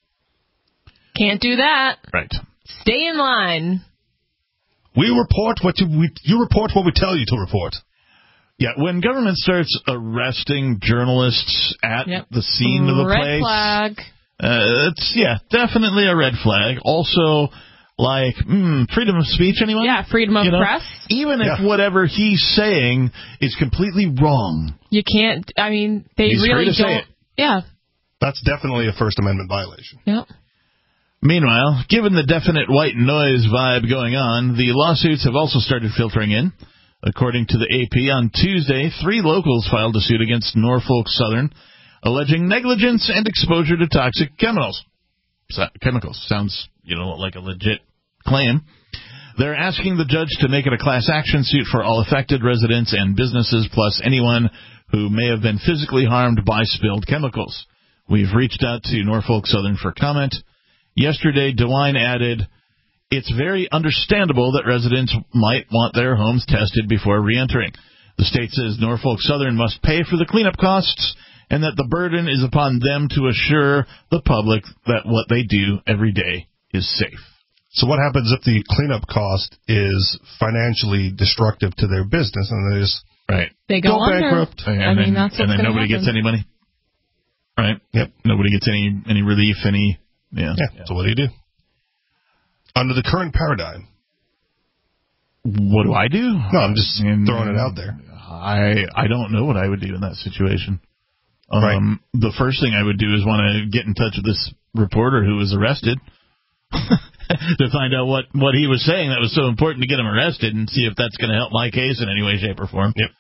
E: Can't do that.
D: Right.
E: Stay in line.
C: We report what you report what we tell you to report.
D: Yeah, when government starts arresting journalists at the scene of the place,
E: red flag.
D: It's definitely a red flag. Also, like freedom of speech. Anyone?
E: Yeah, freedom of press.
D: Even if whatever he's saying is completely wrong,
E: you can't. I mean, he's really don't. Say it. Yeah,
C: that's definitely a First Amendment violation.
E: Yep.
D: Meanwhile, given the definite white noise vibe going on, the lawsuits have also started filtering in. According to the AP, on Tuesday, 3 locals filed a suit against Norfolk Southern, alleging negligence and exposure to toxic chemicals. Sounds, like a legit claim. They're asking the judge to make it a class action suit for all affected residents and businesses, plus anyone who may have been physically harmed by spilled chemicals. We've reached out to Norfolk Southern for comment. Yesterday, DeWine added, "It's very understandable that residents might want their homes tested before reentering. The state says Norfolk Southern must pay for the cleanup costs and that the burden is upon them to assure the public that what they do every day is safe."
C: So what happens if the cleanup cost is financially destructive to their business and they just
E: they go
C: bankrupt?
E: That's what's
D: and then
E: happen.
D: nobody gets any money. Right?
C: Yep.
D: Nobody gets any relief,
C: So what do you do? Under the current paradigm.
D: What do I do?
C: No, I'm just throwing it out there.
D: I don't know what I would do in that situation.
C: Right.
D: The first thing I would do is want to get in touch with this reporter who was arrested to find out what he was saying that was so important to get him arrested and see if that's going to help my case in any way, shape, or form.
C: Yep.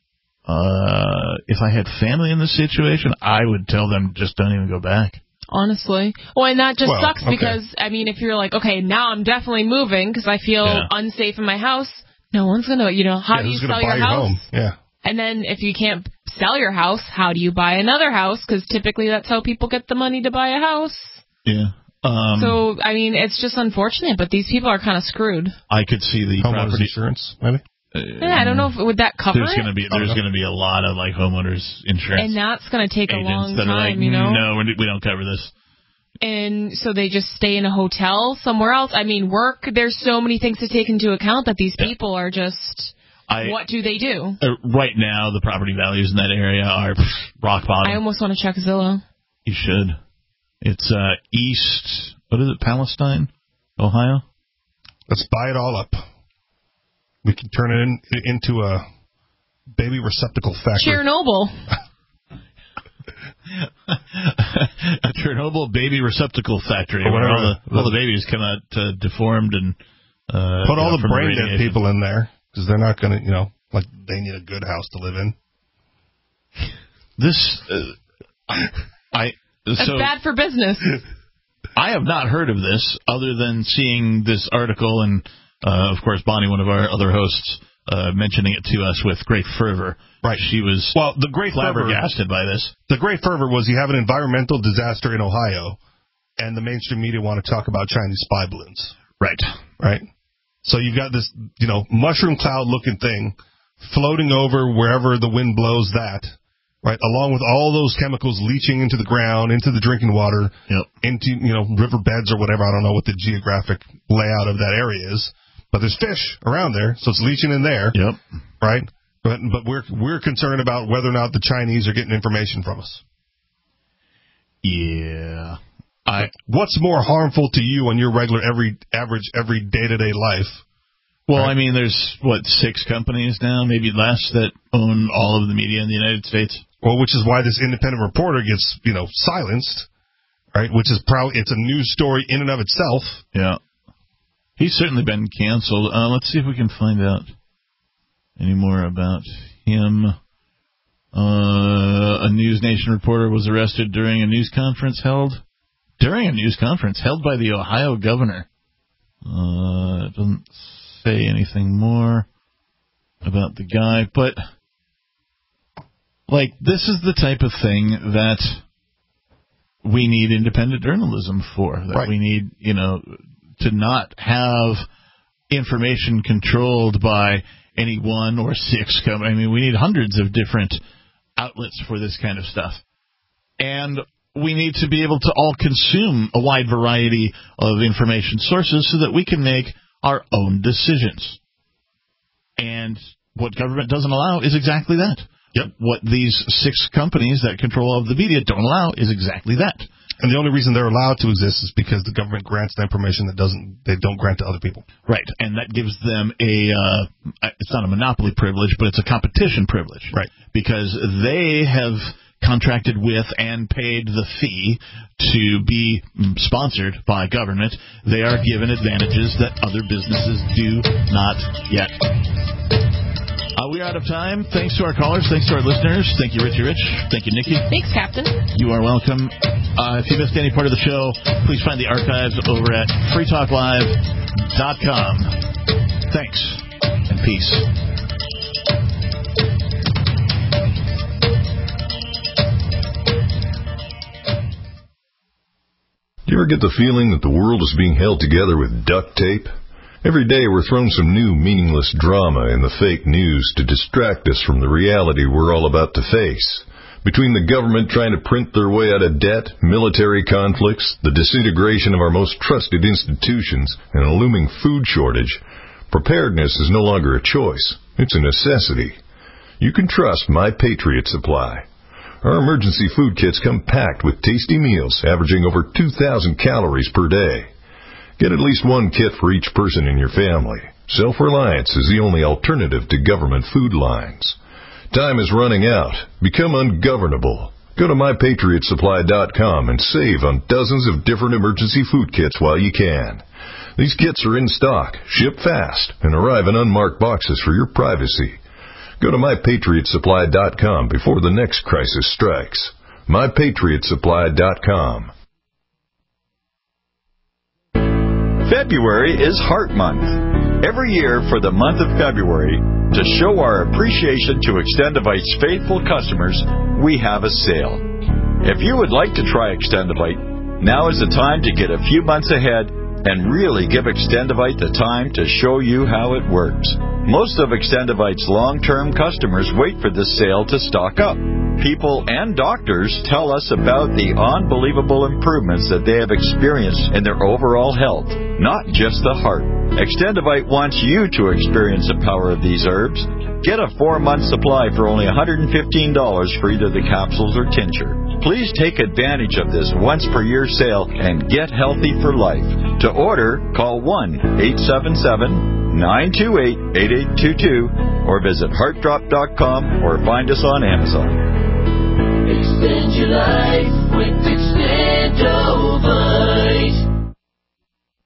D: If I had family in this situation, I would tell them just don't even go back.
E: Honestly. Well, and that just sucks because, if you're like, okay, now I'm definitely moving because I feel unsafe in my house, no one's going to, how do you sell your house?
C: Home? Yeah.
E: And then if you can't sell your house, how do you buy another house? Because typically that's how people get the money to buy a house.
D: Yeah.
E: So, it's just unfortunate, but these people are kind of screwed.
D: I could see the
C: homeowners insurance, maybe?
E: I don't know if would that cover
D: there's going to be a lot of homeowners insurance,
E: and that's going to take a long
D: that
E: time.
D: Are no, we don't cover this.
E: And so they just stay in a hotel somewhere else. Work. There's so many things to take into account that these people are just. What do they do?
D: Right now, the property values in that area are rock bottom.
E: I almost want to check Zillow.
D: You should. It's east. What is it? Palestine, Ohio.
C: Let's buy it all up. We can turn it into a baby receptacle factory.
E: Chernobyl.
D: A Chernobyl baby receptacle factory where all the babies come out deformed and
C: put all the brain dead people in there because they're not going to, they need a good house to live in.
D: This,
E: That's bad for business.
D: I have not heard of this other than seeing this article and. Of course, Bonnie, one of our other hosts, mentioning it to us with great fervor.
C: Right.
D: She was
C: the great
D: flabbergasted by this.
C: The great fervor was you have an environmental disaster in Ohio, and the mainstream media want to talk about Chinese spy balloons.
D: Right.
C: Right. So you've got this, mushroom cloud-looking thing floating over wherever the wind blows that, right? Along with all those chemicals leaching into the ground, into the drinking water, into, river beds or whatever. I don't know what the geographic layout of that area is, but there's fish around there, so it's leaching in there, right? But we're concerned about whether or not the Chinese are getting information from us.
D: Yeah.
C: What's more harmful to you on your regular, every day-to-day life?
D: Well, right? I mean, there's, 6 companies now, maybe less, that own all of the media in the United States?
C: Well, which is why this independent reporter gets, silenced, right? Which is probably, it's a news story in and of itself.
D: Yeah. He's certainly been canceled. Let's see if we can find out any more about him. A News Nation reporter was arrested during a news conference held by the Ohio governor. It doesn't say anything more about the guy, but this is the type of thing that we need independent journalism for. That we need, to not have information controlled by any 1 or 6 companies. I mean, we need hundreds of different outlets for this kind of stuff. And we need to be able to all consume a wide variety of information sources so that we can make our own decisions. And what government doesn't allow is exactly that.
C: Yep.
D: What these 6 companies that control all of the media don't allow is exactly that.
C: And the only reason they're allowed to exist is because the government grants the information that they don't grant to other people.
D: Right, and that gives them it's not a monopoly privilege, but it's a competition privilege.
C: Right.
D: Because they have contracted with and paid the fee to be sponsored by government. They are given advantages that other businesses do not yet. We are out of time. Thanks to our callers. Thanks to our listeners. Thank you, Richie Rich. Thank you, Nikki.
E: Thanks, Captain.
D: You are welcome. If you missed any part of the show, please find the archives over at freetalklive.com. Thanks and peace.
L: Do you ever get the feeling that the world is being held together with duct tape? Every day we're thrown some new meaningless drama in the fake news to distract us from the reality we're all about to face. Between the government trying to print their way out of debt, military conflicts, the disintegration of our most trusted institutions, and a looming food shortage, preparedness is no longer a choice. It's a necessity. You can trust My Patriot Supply. Our emergency food kits come packed with tasty meals averaging over 2,000 calories per day. Get at least 1 kit for each person in your family. Self-reliance is the only alternative to government food lines. Time is running out. Become ungovernable. Go to MyPatriotSupply.com and save on dozens of different emergency food kits while you can. These kits are in stock, ship fast, and arrive in unmarked boxes for your privacy. Go to MyPatriotSupply.com before the next crisis strikes. MyPatriotSupply.com.
M: February is Heart Month. Every year for the month of February, to show our appreciation to Extendivite's faithful customers, we have a sale. If you would like to try Extendivite, now is the time to get a few months ahead and really give Extendivite the time to show you how it works. Most of Extendivite's long-term customers wait for this sale to stock up. People and doctors tell us about the unbelievable improvements that they have experienced in their overall health, not just the heart. Extendivite wants you to experience the power of these herbs. Get a 4-month supply for only $115 for either the capsules or tincture. Please take advantage of this once-per-year sale and get healthy for life. To order, call 1-877-928-8822 or visit heartdrop.com or find us on Amazon.
N: Extend your life with Extendovite.